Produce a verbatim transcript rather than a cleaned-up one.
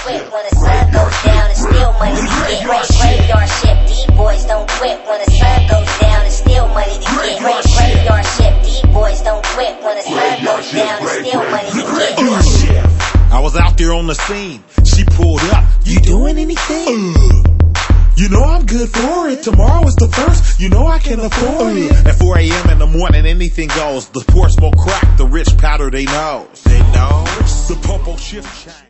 quit when the sun goes down. It's still money to get. Graveyard shift, D-boys don't quit when the sun goes down. It's still money to get. Graveyard shift, D-boys don't quit when the sun goes down. It's still money to get. I was out there on the scene. She pulled up. You doing anything? Uh. You know I'm good for it. Tomorrow is the first. You know I can afford it. At four a m in the morning, anything goes. The poor smoke crack. The rich powder they nose. They nose. The purple shift.